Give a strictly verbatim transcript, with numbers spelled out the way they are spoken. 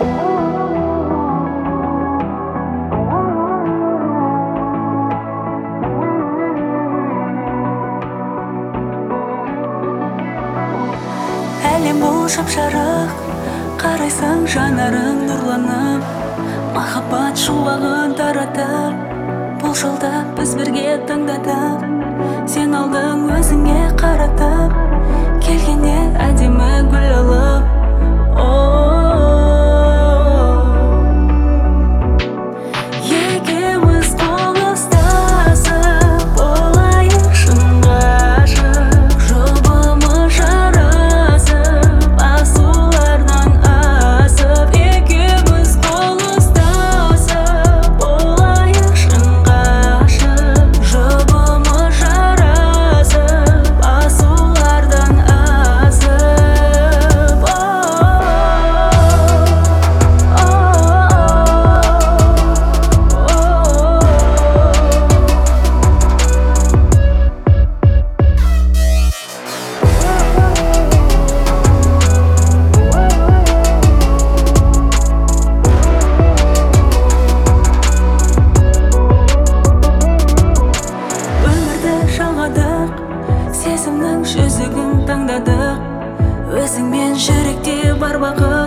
Әлем бұл шап-жарық, қарайсың жанарың нұрланып, махаббат шуағын таратып, бұл жолда біз бірге таңдадық. Сен алдың өзіңе қаратып, келгенде әдемі гүл алып. Екеуміз қол ұстасып болайық шын ғашық, жұбымыз жарасып асулардан асып. Екеуміз қол ұстасып болайық шын ғашық, жұбымыз жарасып асулардан асып. Сезімнің жүзігін таңдадық, өзіңмен жүректе бар бақыт.